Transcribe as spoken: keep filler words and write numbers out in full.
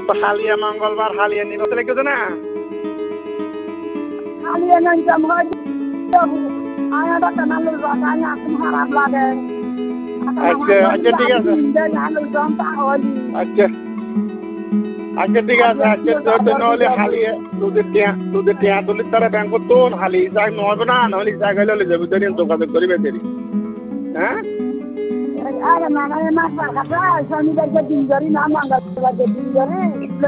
হালিয়া মঙ্গলবার হালিয়া নিব তাহলে কেউ না হালিয়া নাই জামাই আয়াটা কানালো জাগায় আপনি খারাপ লাগে আচ্ছা আচ্ছা ঠিক আছে আচ্ছা আচ্ছা ঠিক আছে আচ্ছা তো নহলে হালিয়া তোদের টিয়া তোদের টিয়া তুলি তারা ব্যাংক তো হালি যাই নহবে না নহলে জায়গায় ললে যাবে তোর যোগাযোগ করিবে দেরি হ্যাঁ আরে না না না কাকা শনিবারকে দিন ধরি না মঙ্গলবারকে দিন ধরি